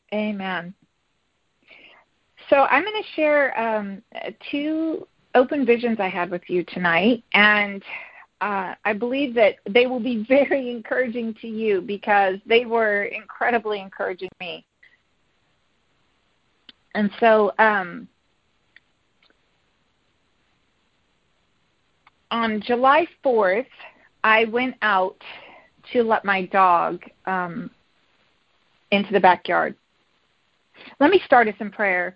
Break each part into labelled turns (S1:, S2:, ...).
S1: Amen. So I'm going to share 2 open visions I had with you tonight, and I believe that they will be very encouraging to you because they were incredibly encouraging to me. And so on July 4th, I went out to let my dog into the backyard. Let me start us in prayer.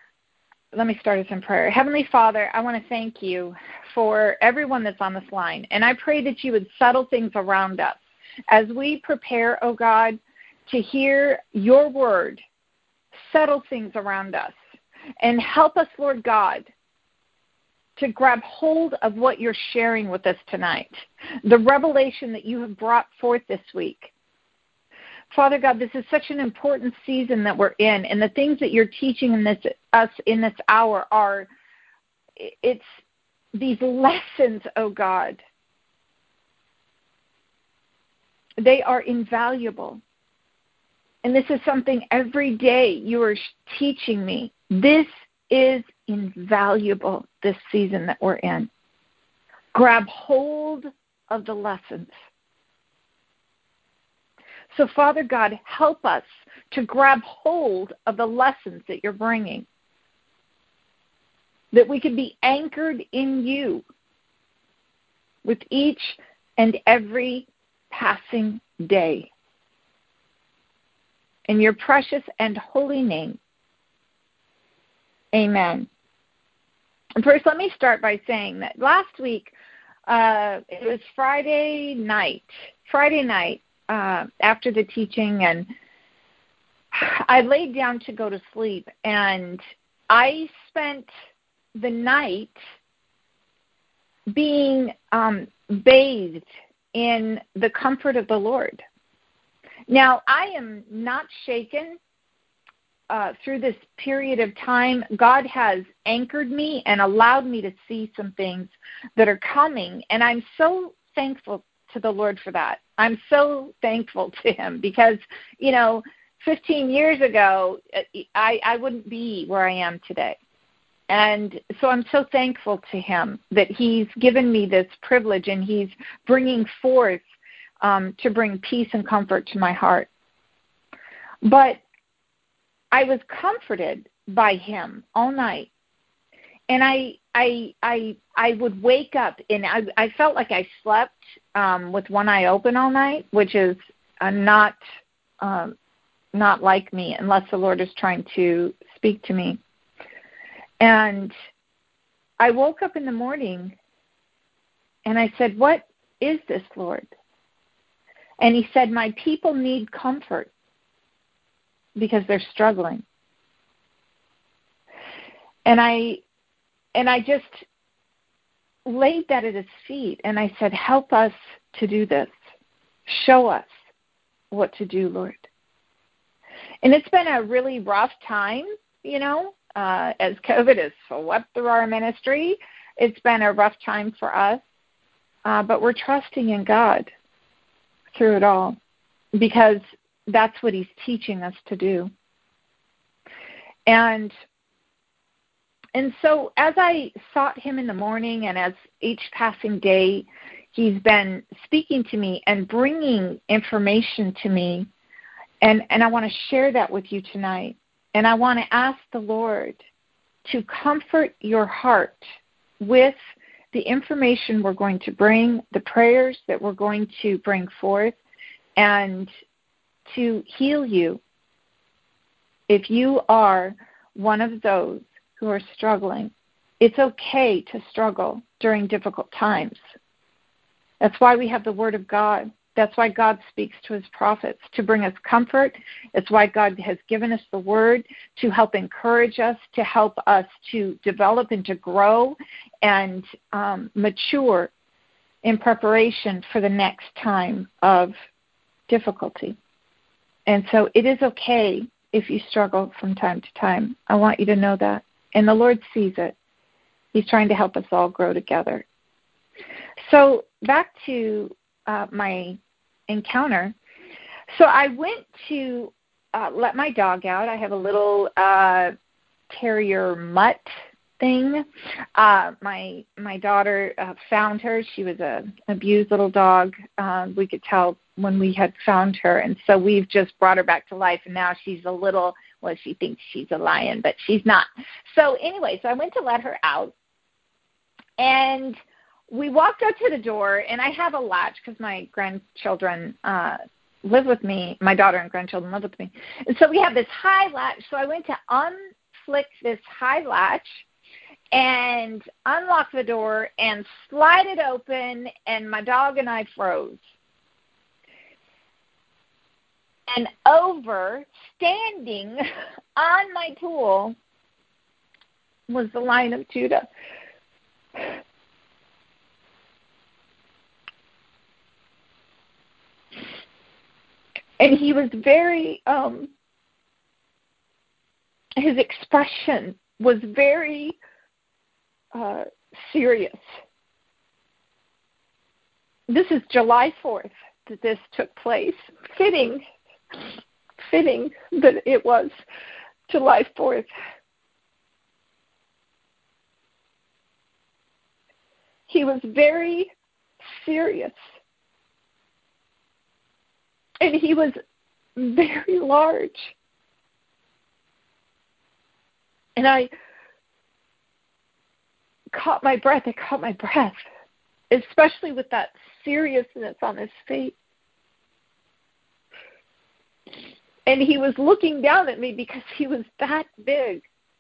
S1: Heavenly Father, I want to thank you for everyone that's on this line. And I pray that you would settle things around us as we prepare, oh God, to hear your word. Settle things around us and help us, Lord God, to grab hold of what you're sharing with us tonight, the revelation that you have brought forth this week. Father God, this is such an important season that we're in, and the things that you're teaching us in this hour it's these lessons, oh God. They are invaluable. And this is something every day you are teaching me. This is invaluable, this season that we're in. Grab hold of the lessons. So, Father God, help us to grab hold of the lessons that you're bringing, that we can be anchored in you with each and every passing day. In your precious and holy name, amen. And first, let me start by saying that last week, it was Friday night, after the teaching, and I laid down to go to sleep, and I spent the night being bathed in the comfort of the Lord. Now, I am not shaken through this period of time. God has anchored me and allowed me to see some things that are coming, and I'm so thankful to the Lord for that. I'm so thankful to him because, 15 years ago, I wouldn't be where I am today. And so I'm so thankful to him that he's given me this privilege and he's bringing forth to bring peace and comfort to my heart. But I was comforted by him all night. And I would wake up and I felt like I slept with one eye open all night, which is not like me unless the Lord is trying to speak to me. And I woke up in the morning and I said, "What is this, Lord?" And he said, "My people need comfort because they're struggling." And I just laid that at his feet, and I said, "Help us to do this. Show us what to do, Lord." And it's been a really rough time, as COVID has swept through our ministry. It's been a rough time for us, but we're trusting in God through it all because that's what he's teaching us to do. And so as I sought him in the morning and as each passing day, he's been speaking to me and bringing information to me. And I want to share that with you tonight. And I want to ask the Lord to comfort your heart with the information we're going to bring, the prayers that we're going to bring forth, and to heal you if you are one of those who are struggling. It's okay to struggle during difficult times. That's why we have the Word of God. That's why God speaks to his prophets, to bring us comfort. It's why God has given us the Word to help encourage us, to help us to develop and to grow and mature in preparation for the next time of difficulty. And so it is okay if you struggle from time to time. I want you to know that. And the Lord sees it. He's trying to help us all grow together. So back to my encounter. So I went to let my dog out. I have a little terrier mutt thing. My daughter found her. She was an abused little dog. We could tell when we had found her, and so we've just brought her back to life, and now she's a little, well, she thinks she's a lion, but she's not. So anyway, so I went to let her out, and we walked up to the door, and I have a latch because my grandchildren live with me. My daughter and grandchildren live with me. And so we have this high latch. So I went to unflick this high latch and unlock the door and slide it open, and my dog and I froze. And over, standing on my pool, was the Lion of Judah. And he was very, his expression was very serious. This is July 4th that this took place. Fitting that it was July 4th. He was very serious. And he was very large. And I caught my breath, especially with that seriousness on his face. And he was looking down at me because he was that big.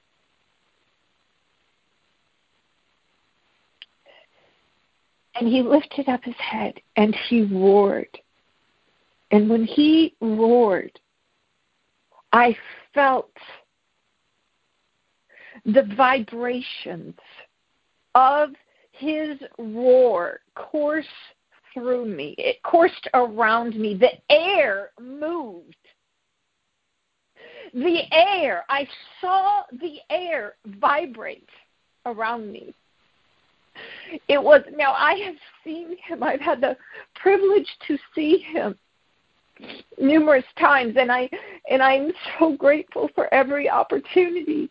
S1: And he lifted up his head and he roared. And when he roared, I felt the vibrations of his roar course through me. It coursed around me. The air moved. I saw the air vibrate around me. Now I have seen him. I've had the privilege to see him numerous times, and I'm so grateful for every opportunity.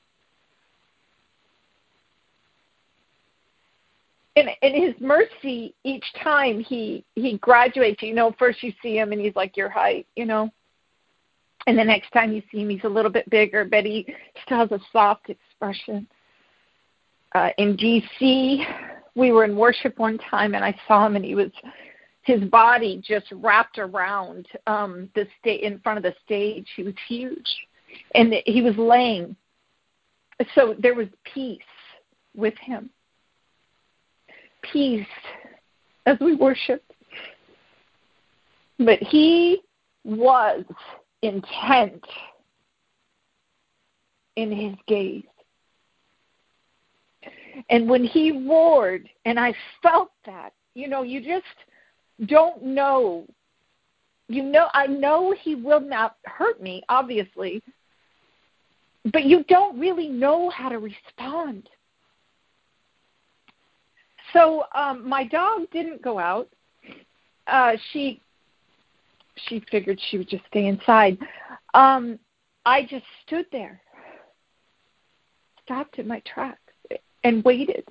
S1: And his mercy, each time he graduates, first you see him and he's like your height, and the next time you see him, he's a little bit bigger, but he still has a soft expression. In D.C., we were in worship one time, and I saw him, and his body just wrapped around in front of the stage. He was huge, and he was laying. So there was peace with him. Peace as we worshiped. But he was intent in his gaze. And when he roared, and I felt that, you just don't know. I know he will not hurt me, obviously, but you don't really know how to respond. So my dog didn't go out. She figured she would just stay inside. I just stood there, stopped in my tracks, and waited.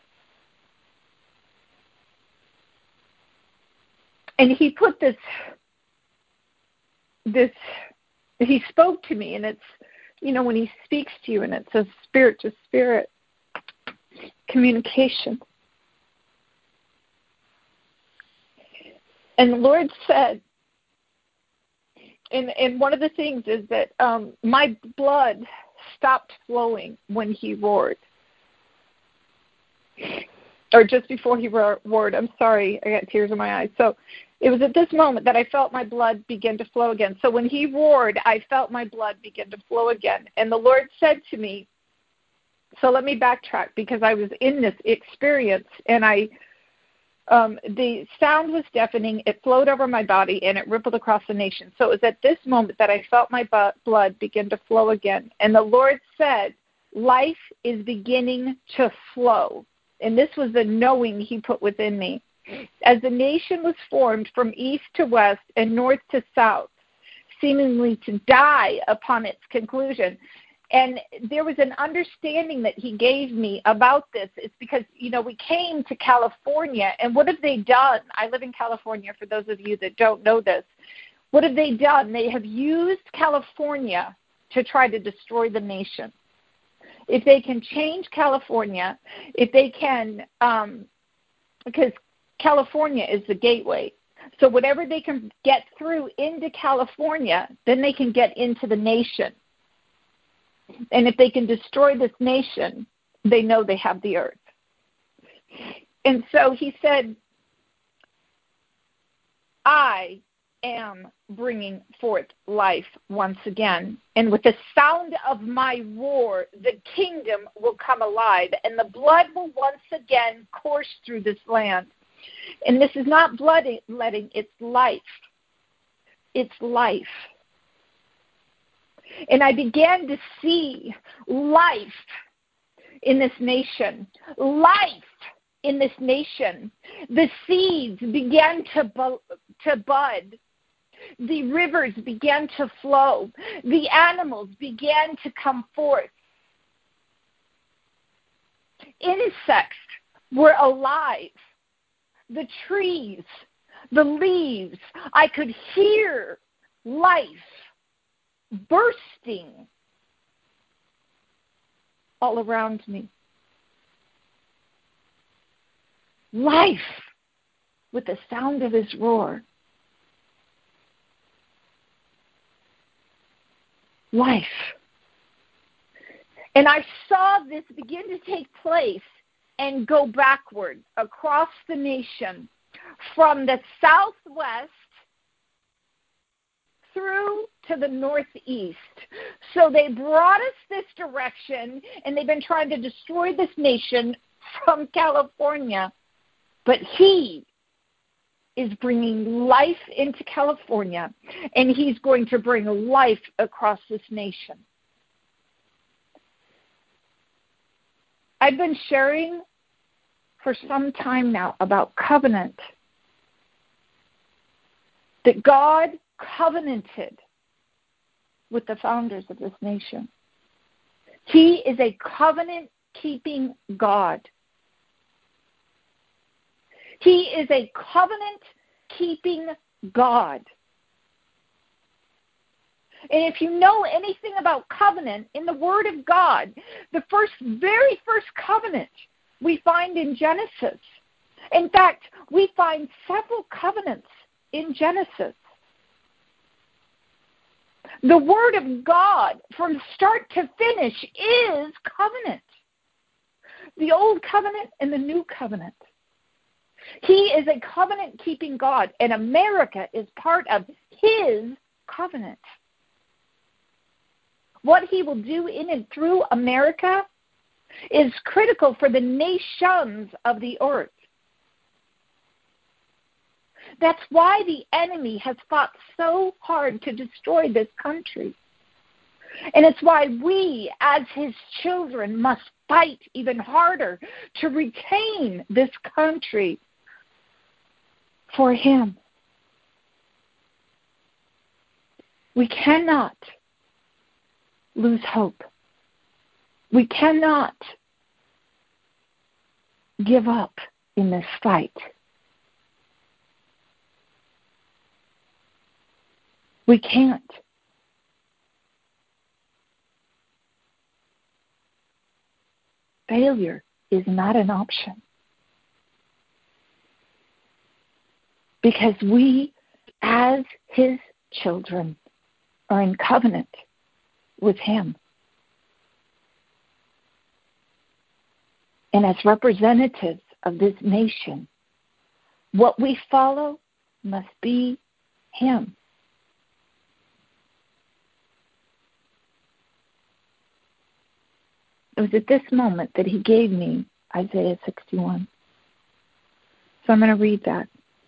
S1: And he put this, he spoke to me, and it's, when he speaks to you, and it's a spirit-to-spirit communication. And the Lord said, and one of the things is that my blood stopped flowing when he roared. Or just before he roared. I'm sorry, I got tears in my eyes. So it was at this moment that I felt my blood begin to flow again. So when he roared, I felt my blood begin to flow again. And the Lord said to me, so let me backtrack, because I was in this experience, and the sound was deafening. It flowed over my body, and it rippled across the nation. So it was at this moment that I felt my blood begin to flow again. And the Lord said, life is beginning to flow. And this was the knowing he put within me. As the nation was formed from east to west and north to south, seemingly to die upon its conclusion. And there was an understanding that he gave me about this. It's because, we came to California, and what have they done? I live in California, for those of you that don't know this. What have they done? They have used California to try to destroy the nation. If they can change California, if they can, because California is the gateway. So whatever they can get through into California, then they can get into the nation. And if they can destroy this nation, they know they have the earth. And so he said, I am bringing forth life once again. And with the sound of my roar, the kingdom will come alive, and the blood will once again course through this land. And this is not bloodletting, it's life. It's life. And I began to see life in this nation. Life in this nation. The seeds began to bud. The rivers began to flow. The animals began to come forth. Insects were alive. The trees, the leaves, I could hear life bursting all around me. Life with the sound of his roar. Life. And I saw this begin to take place and go backward across the nation from the southwest through to the northeast. So they brought us this direction, and they've been trying to destroy this nation from California. But he is bringing life into California, and he's going to bring life across this nation. I've been sharing for some time now about covenant, that God covenanted with the founders of this nation. He is a covenant-keeping God. He is a covenant-keeping God. And if you know anything about covenant, in the Word of God, the very first covenant we find in Genesis. In fact, we find several covenants in Genesis. The Word of God, from start to finish, is covenant. The Old Covenant and the New Covenant. He is a covenant-keeping God, and America is part of his covenant. What he will do in and through America is critical for the nations of the earth. That's why the enemy has fought so hard to destroy this country. And it's why we, as his children, must fight even harder to retain this country for him. We cannot lose hope. We cannot give up in this fight. We can't. Failure is not an option. Because we, as his children, are in covenant with him. And as representatives of this nation, what we follow must be him. It was at this moment that he gave me Isaiah 61. So I'm going to read that.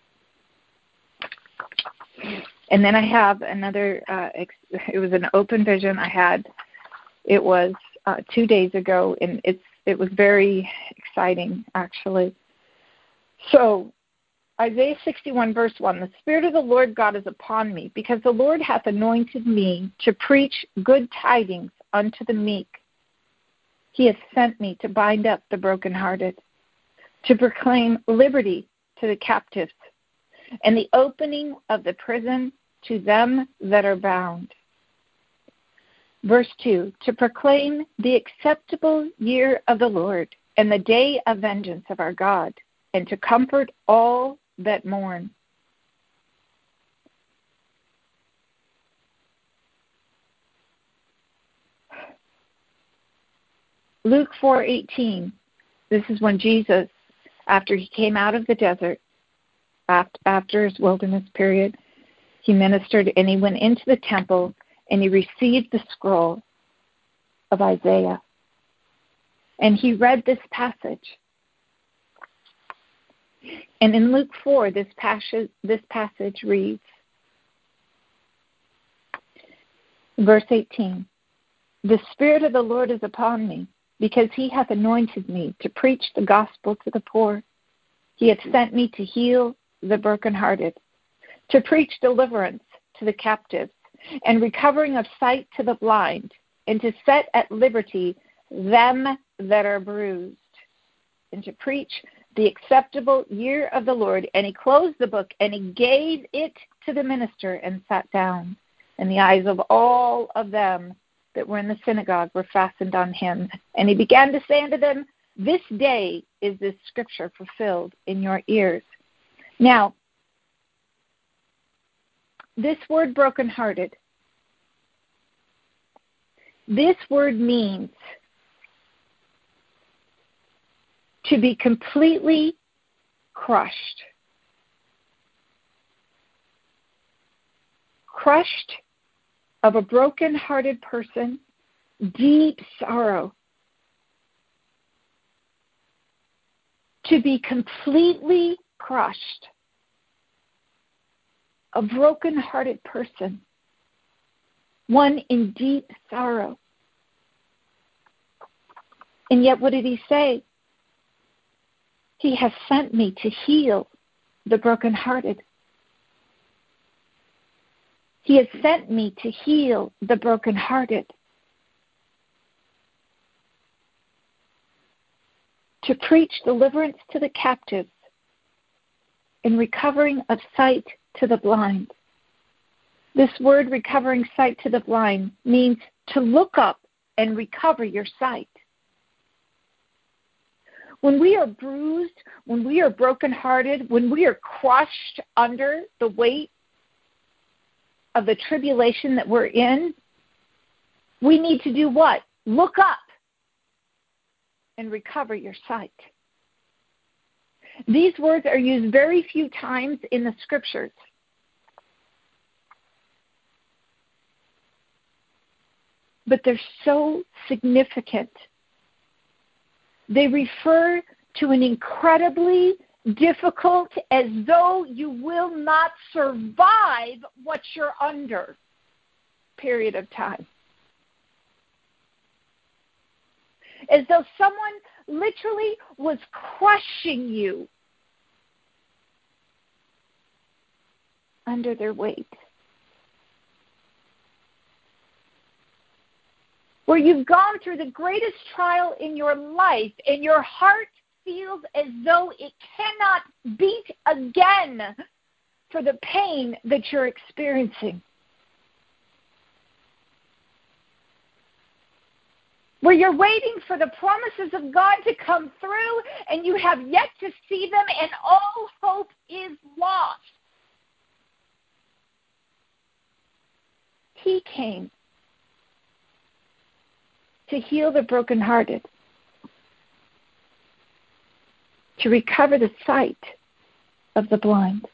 S1: And then I have another, it was an open vision I had. It was 2 days ago, and it was very exciting, actually. So Isaiah 61, verse 1, the Spirit of the Lord God is upon me, because the Lord hath anointed me to preach good tidings unto the meek. He hath sent me to bind up the brokenhearted, to proclaim liberty to the captives, and the opening of the prison to them that are bound. Verse 2, to proclaim the acceptable year of the Lord, and the day of vengeance of our God, and to comfort all that mourn. Luke 4:18. This is when Jesus, after he came out of the desert, after his wilderness period, he ministered and he went into the temple and he received the scroll of Isaiah. And he read this passage. And in Luke 4, this passage reads, verse 18, the Spirit of the Lord is upon me, because he hath anointed me to preach the gospel to the poor. He hath sent me to heal the brokenhearted, to preach deliverance to the captives, and recovering of sight to the blind, and to set at liberty them that are bruised, and to preach the acceptable year of the Lord. And he closed the book, and he gave it to the minister, and sat down. And the eyes of all of them that were in the synagogue were fastened on him. And he began to say unto them, this day is this scripture fulfilled in your ears. Now, this word brokenhearted, this word means to be completely crushed. Crushed of a broken-hearted person, deep sorrow. To be completely crushed. A broken-hearted person. One in deep sorrow. And yet what did he say? He has sent me to heal the brokenhearted. He has sent me to heal the brokenhearted. To preach deliverance to the captives and recovering of sight to the blind. This word, recovering sight to the blind, means to look up and recover your sight. When we are bruised, when we are brokenhearted, when we are crushed under the weight of the tribulation that we're in, we need to do what? Look up and recover your sight. These words are used very few times in the scriptures. But they're so significant. They refer to an incredibly difficult, as though you will not survive what you're under, period of time. As though someone literally was crushing you under their weight. Where you've gone through the greatest trial in your life and your heart feels as though it cannot beat again for the pain that you're experiencing. Where you're waiting for the promises of God to come through and you have yet to see them and all hope is lost. He came to heal the brokenhearted, to recover the sight of the blind.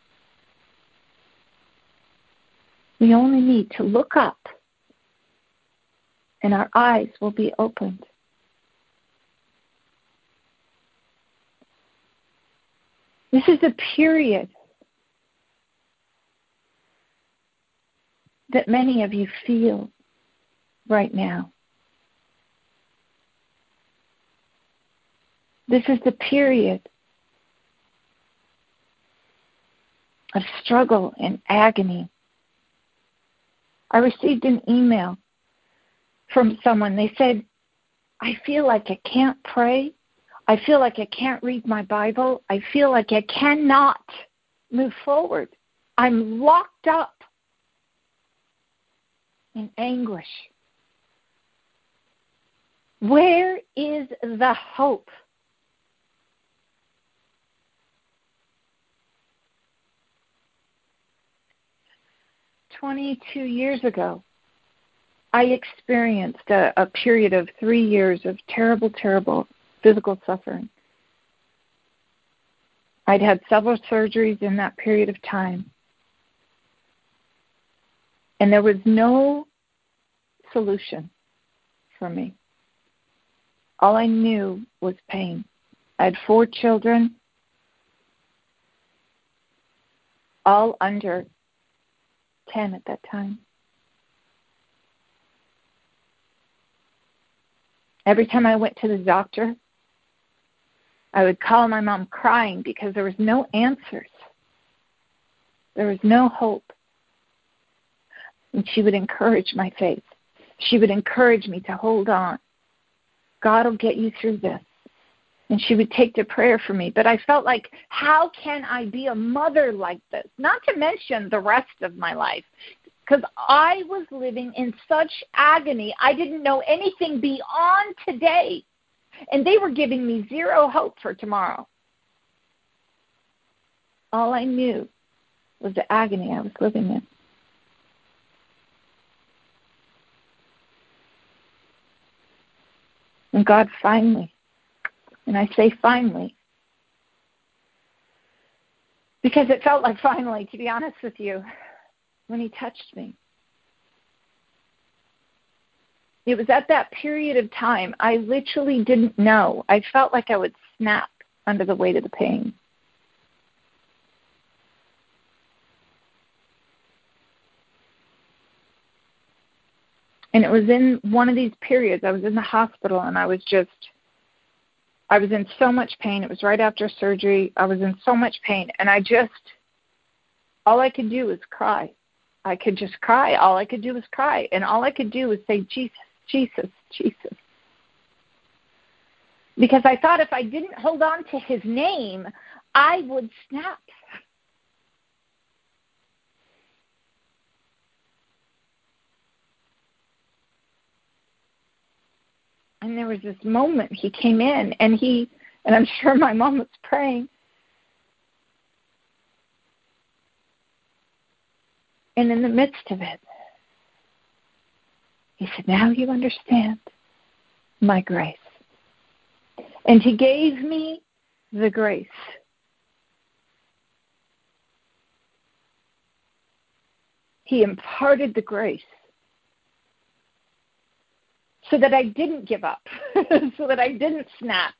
S1: We only need to look up and our eyes will be opened. This is a period that many of you feel right now. This is the period of struggle and agony. I received an email from someone. They said, I feel like I can't pray. I feel like I can't read my Bible. I feel like I cannot move forward. I'm locked up in anguish. Where is the hope? "22 years ago, I experienced a period of 3 years of terrible, terrible physical suffering. I'd had several surgeries in that period of time. And there was no solution for me. All I knew was pain. I had 4 children, all under 10 at that time. Every time I went to the doctor, I would call my mom crying because there was no answers. There was no hope. And she would encourage my faith. She would encourage me to hold on. God will get you through this. And she would take to prayer for me. But I felt like, how can I be a mother like this? Not to mention the rest of my life. Because I was living in such agony. I didn't know anything beyond today. And they were giving me zero hope for tomorrow. All I knew was the agony I was living in. And God finally, and I say finally, because it felt like finally, to be honest with you, when He touched me. It was at that period of time I literally didn't know. I felt like I would snap under the weight of the pain. And it was in one of these periods, I was in the hospital and I was in so much pain. It was right after surgery. I was in so much pain. And all I could do was cry. I could just cry. All I could do was cry. And all I could do was say, Jesus, Jesus, Jesus. Because I thought if I didn't hold on to His name, I would snap. And there was this moment He came in, and I'm sure my mom was praying. And in the midst of it, He said, now you understand my grace. And He gave me the grace. He imparted the grace so that I didn't give up, so that I didn't snap,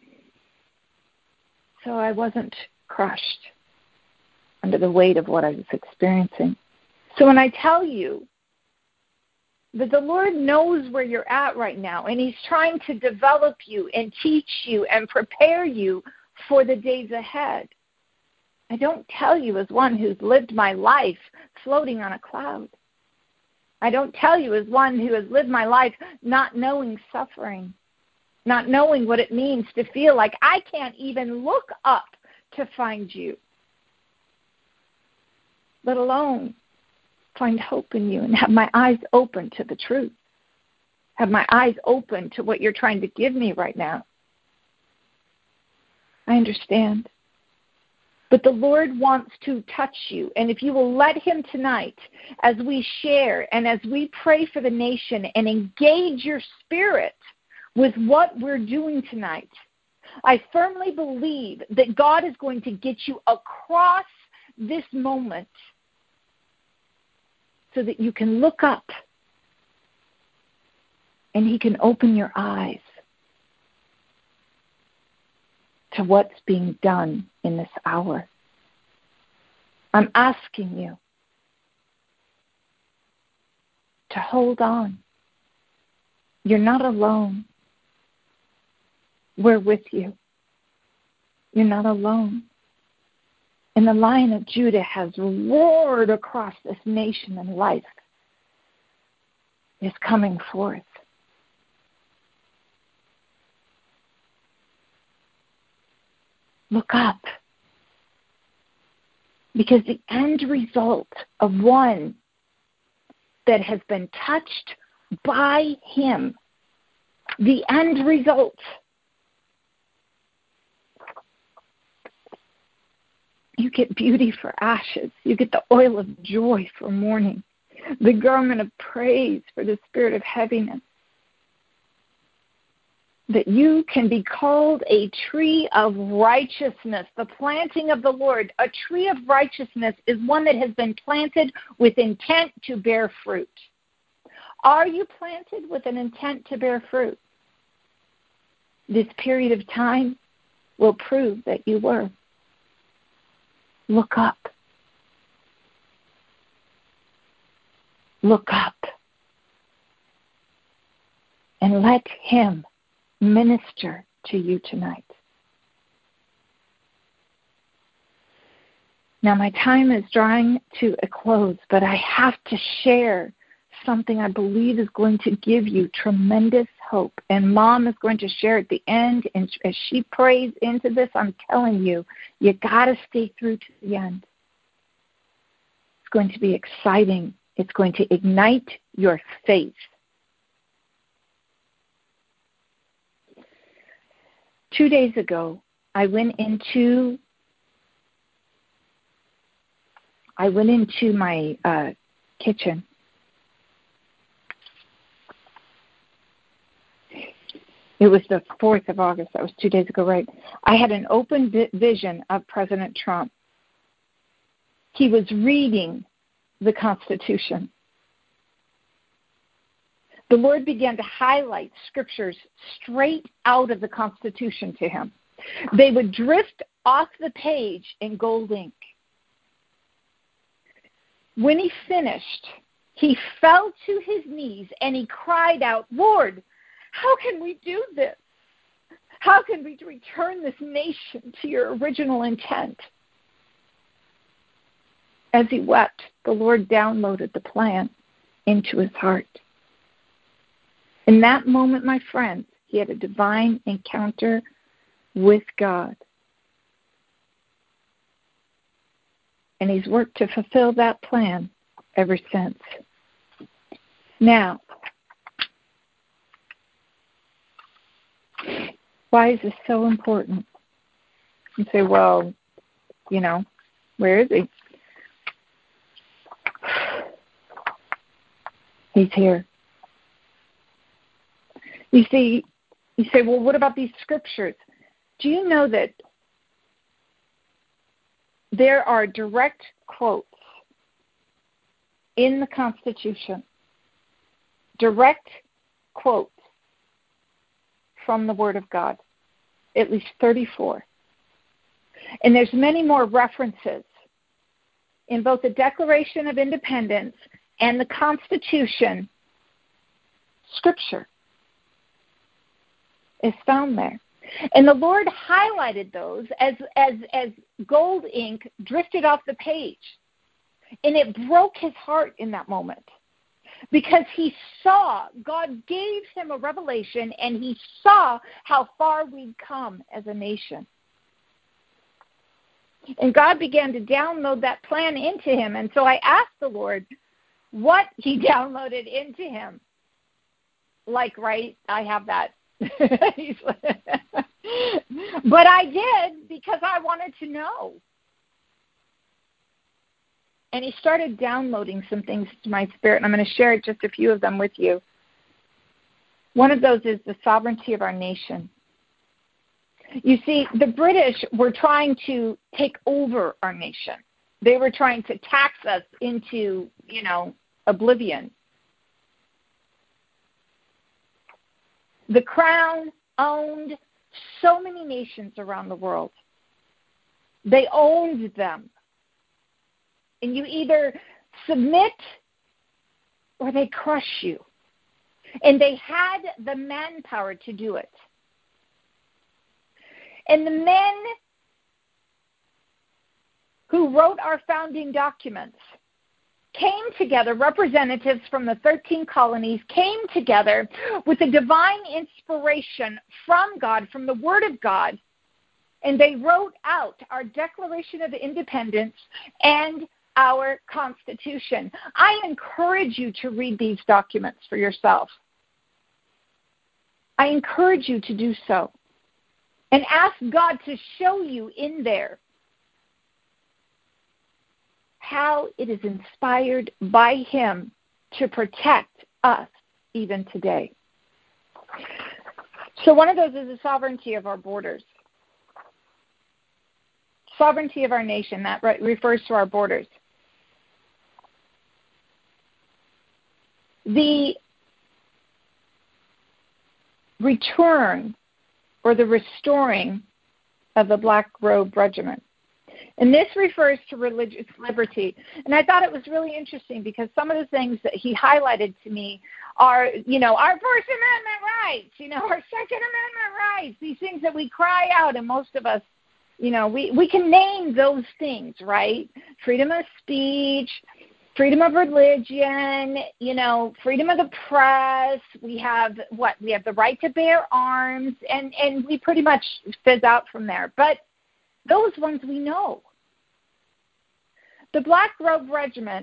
S1: so I wasn't crushed under the weight of what I was experiencing. So when I tell you that the Lord knows where you're at right now, and He's trying to develop you and teach you and prepare you for the days ahead, I don't tell you as one who's lived my life floating on a cloud. I don't tell you as one who has lived my life not knowing suffering, not knowing what it means to feel like I can't even look up to find you, let alone find hope in you and have my eyes open to the truth, have my eyes open to what you're trying to give me right now. I understand. But the Lord wants to touch you. And if you will let Him tonight, as we share and as we pray for the nation and engage your spirit with what we're doing tonight, I firmly believe that God is going to get you across this moment so that you can look up and He can open your eyes to what's being done in this hour. I'm asking you to hold on. You're not alone. We're with you. You're not alone. And the Lion of Judah has roared across this nation, and life is coming forth. Look up. Because the end result of one that has been touched by him, the end result, you get beauty for ashes. You get the oil of joy for mourning, the garment of praise for the spirit of heaviness. That you can be called a tree of righteousness, the planting of the Lord. A tree of righteousness is one that has been planted with intent to bear fruit. Are you planted with an intent to bear fruit? This period of time will prove that you were. Look up. Look up. And let him minister to you tonight. Now my time is drawing to a close, but I have to share something I believe is going to give you tremendous hope. And Mom is going to share at the end, and as she prays into this, I'm telling you, you got to stay through to the end. It's going to be exciting. It's going to ignite your faith. 2 days ago, I went into my kitchen. It was the 4th of August. That was 2 days ago, right? I had an open vision of President Trump. He was reading the Constitution. The Lord began to highlight scriptures straight out of the Constitution to him. They would drift off the page in gold ink. When he finished, he fell to his knees and he cried out, "Lord, how can we do this? How can we return this nation to your original intent?" As he wept, the Lord downloaded the plan into his heart. In that moment, my friends, he had a divine encounter with God. And he's worked to fulfill that plan ever since. Now, why is this so important? You say, well, where is he? He's here. You say, well, what about these scriptures? Do you know that there are direct quotes in the Constitution, direct quotes from the Word of God, at least 34. And there's many more references in both the Declaration of Independence and the Constitution. Scripture is found there. And the Lord highlighted those as gold ink drifted off the page. And it broke his heart in that moment. Because he saw, God gave him a revelation, and he saw how far we'd come as a nation. And God began to download that plan into him. And so I asked the Lord what he downloaded into him. Right, I have that. But I did because I wanted to know. And he started downloading some things to my spirit, and I'm going to share just a few of them with you. One of those is the sovereignty of our nation. You see, the British were trying to take over our nation. They were trying to tax us into, oblivion. The Crown owned so many nations around the world. They owned them. And you either submit or they crush you. And they had the manpower to do it. And the men who wrote our founding documents, came together, representatives from the 13 colonies came together with a divine inspiration from God, from the Word of God, and they wrote out our Declaration of Independence and our Constitution. I encourage you to read these documents for yourself. I encourage you to do so. And ask God to show you in there how it is inspired by Him to protect us even today. So one of those is the sovereignty of our borders. Sovereignty of our nation, that refers to our borders. The return or the restoring of the Black Robe Regiment. And this refers to religious liberty. And I thought it was really interesting because some of the things that he highlighted to me are, our First Amendment rights, our Second Amendment rights, these things that we cry out, and most of us, we can name those things, right? Freedom of speech, freedom of religion, freedom of the press. We have We have the right to bear arms, and we pretty much fizz out from there. But those ones we know. The Black Robe Regiment,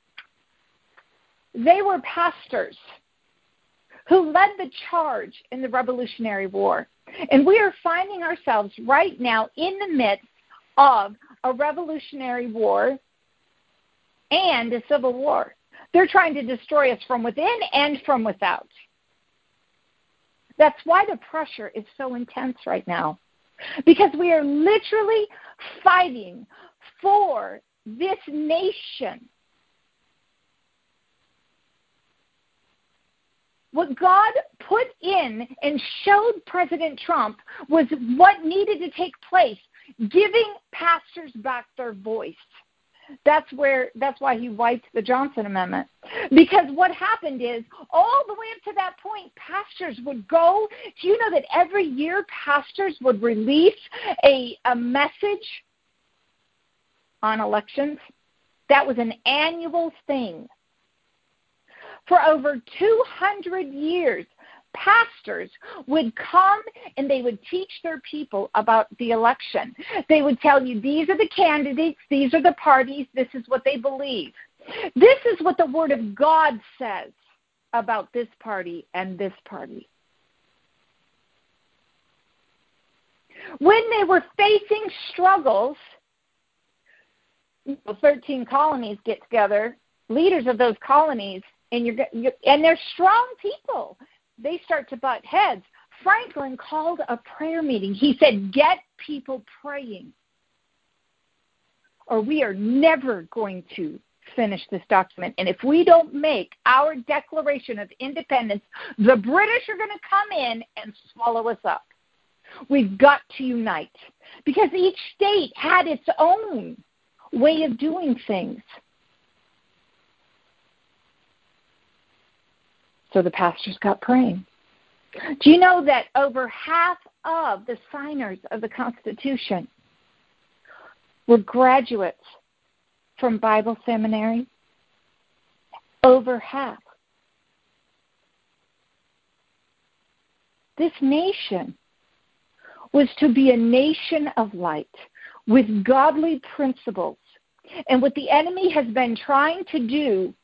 S1: they were pastors who led the charge in the Revolutionary War. And we are finding ourselves right now in the midst of a Revolutionary War and a Civil War. They're trying to destroy us from within and from without. That's why the pressure is so intense right now. Because we are literally fighting for this nation. What God put in and showed President Trump was what needed to take place, giving pastors back their voice. That's why he wiped the Johnson Amendment. Because what happened is, all the way up to that point, pastors would go. Do you know that every year pastors would release a message on elections? That was an annual thing. For over 200 years, pastors would come and they would teach their people about the election. They would tell you, these are the candidates, these are the parties, this is what they believe. This is what the Word of God says about this party and this party. When they were facing struggles, 13 colonies get together, leaders of those colonies, and they're strong people. They start to butt heads. Franklin called a prayer meeting. He said, get people praying, or we are never going to finish this document. And if we don't make our Declaration of Independence, the British are going to come in and swallow us up. We've got to unite, because each state had its own way of doing things. So the pastors got praying. Do you know that over half of the signers of the Constitution were graduates from Bible seminary? Over half. This nation was to be a nation of light with godly principles. And what the enemy has been trying to do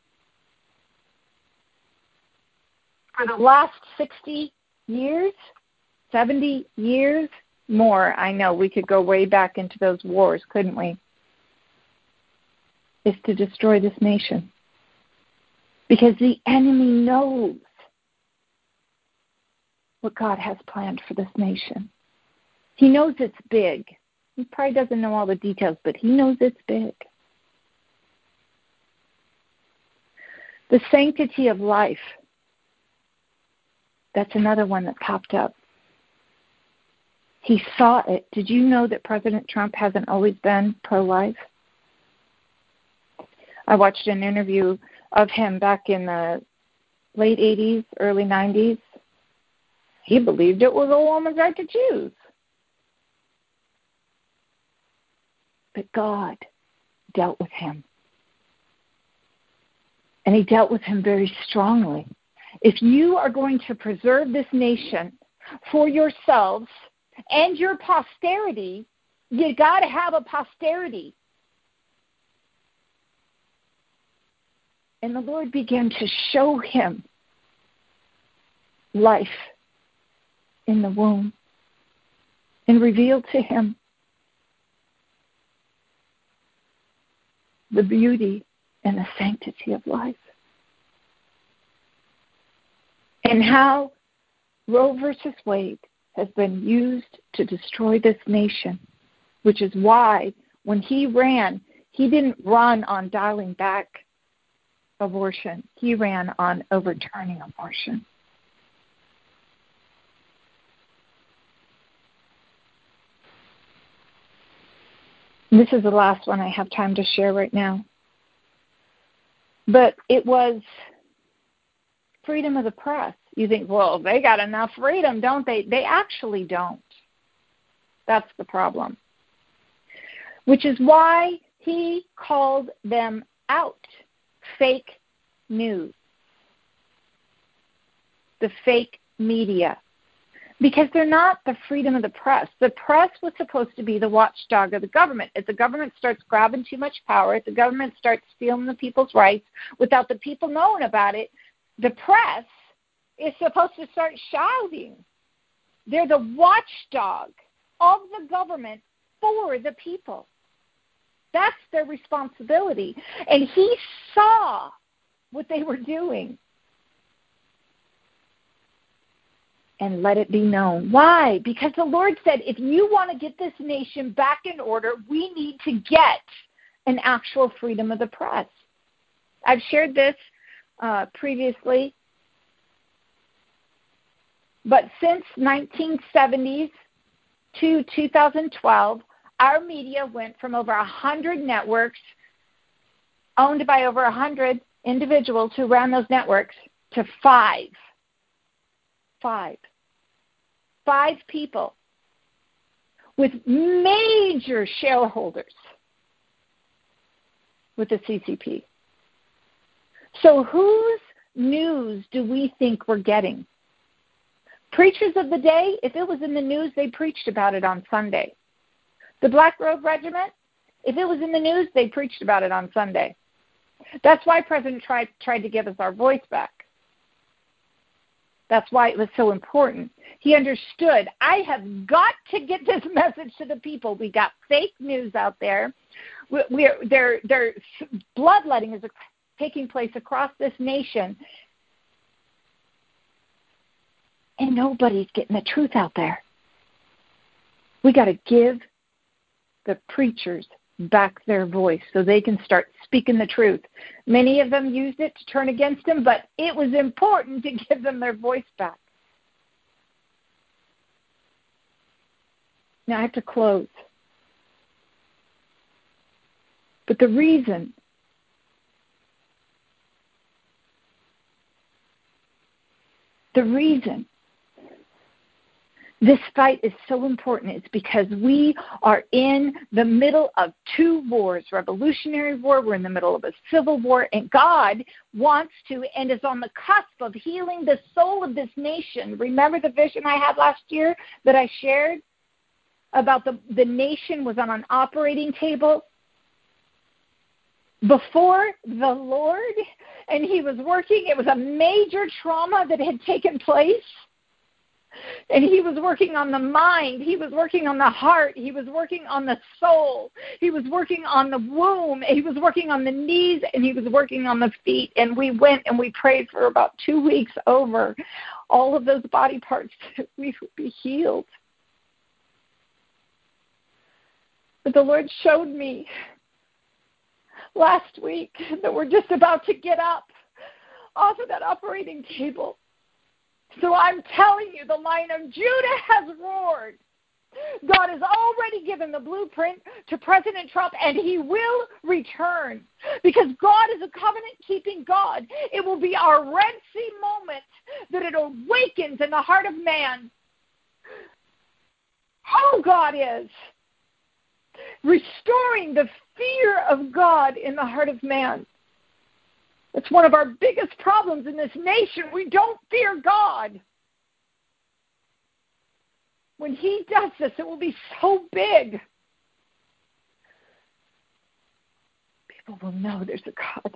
S1: for the last 60 years, 70 years, more, I know we could go way back into those wars, couldn't we? Is to destroy this nation. Because the enemy knows what God has planned for this nation. He knows it's big. He probably doesn't know all the details, but he knows it's big. The sanctity of life. That's another one that popped up. He saw it. Did you know that President Trump hasn't always been pro-life? I watched an interview of him back in the late 80s, early 90s. He believed it was a woman's right to choose. But God dealt with him. And he dealt with him very strongly. If you are going to preserve this nation for yourselves and your posterity, you got to have a posterity. And the Lord began to show him life in the womb and revealed to him the beauty and the sanctity of life. And how Roe versus Wade has been used to destroy this nation, which is why when he ran, he didn't run on dialing back abortion. He ran on overturning abortion. This is the last one I have time to share right now. But it was freedom of the press. You think, well, they got enough freedom, don't they? They actually don't. That's the problem. Which is why he called them out. Fake news. The fake media. Because they're not the freedom of the press. The press was supposed to be the watchdog of the government. If the government starts grabbing too much power, if the government starts stealing the people's rights without the people knowing about it, the press is supposed to start shouting. They're the watchdog of the government for the people. That's their responsibility. And he saw what they were doing. And let it be known. Why? Because the Lord said, if you want to get this nation back in order, we need to get an actual freedom of the press. I've shared this previously. But since 1970s to 2012, our media went from over 100 networks owned by over 100 individuals who ran those networks to 5. 5 people with major shareholders with the CCP. So whose news do we think we're getting? Preachers of the day, if it was in the news, they preached about it on Sunday. The Black Robe Regiment, if it was in the news, they preached about it on Sunday. That's why President tried to give us our voice back. That's why it was so important. He understood, I have got to get this message to the people. We got fake news out there. Their bloodletting is taking place across this nation. And nobody's getting the truth out there. We got to give the preachers back their voice so they can start speaking the truth. Many of them used it to turn against him, but it was important to give them their voice back. Now I have to close. But the reason this fight is so important is because we are in the middle of 2 wars, Revolutionary War, we're in the middle of a civil war, and God wants to and is on the cusp of healing the soul of this nation. Remember the vision I had last year that I shared about the nation was on an operating table before the Lord, and he was working. It was a major trauma that had taken place. And he was working on the mind. He was working on the heart. He was working on the soul. He was working on the womb. He was working on the knees, and he was working on the feet. And we went and we prayed for about 2 weeks over all of those body parts that we would be healed. But the Lord showed me last week that we're just about to get up off of that operating table. So I'm telling you, the Lion of Judah has roared. God has already given the blueprint to President Trump, and he will return because God is a covenant-keeping God. It will be our Red Sea moment that it awakens in the heart of man who God is, restoring the fear of God in the heart of man. It's one of our biggest problems in this nation. We don't fear God. When he does this, it will be so big. People will know there's a God.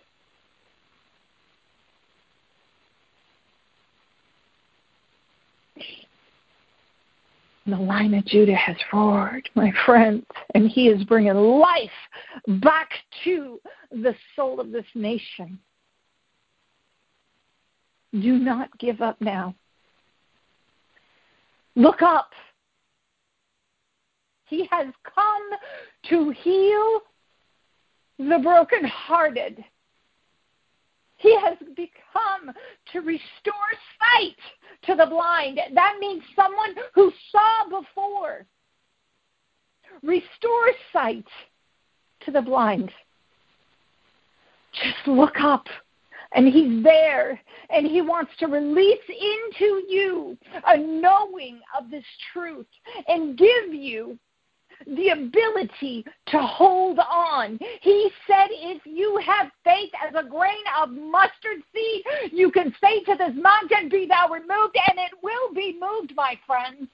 S1: The Lion of Judah has roared, my friends, and he is bringing life back to the soul of this nation. Do not give up now. Look up. He has come to heal the brokenhearted. He has become to restore sight to the blind. That means someone who saw before. Restore sight to the blind. Just look up, and he's there, and he wants to release into you a knowing of this truth and give you the ability to hold on. He said if you have faith as a grain of mustard seed, you can say to this mountain, be thou removed, and it will be moved, my friends.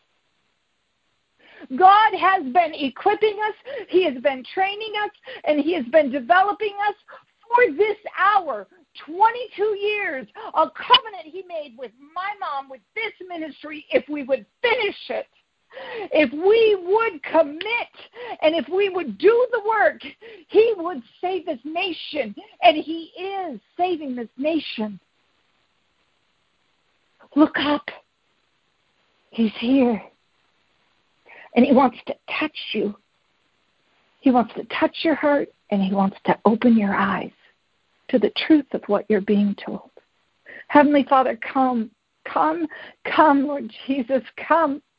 S1: God has been equipping us, he has been training us, and he has been developing us for this hour. 22 years, a covenant he made with my mom, with this ministry, if we would finish it. If we would commit and if we would do the work, he would save this nation, and he is saving this nation. Look up. He's here, and he wants to touch you. He wants to touch your heart, and he wants to open your eyes to the truth of what you're being told. Heavenly Father, come, Lord Jesus, come.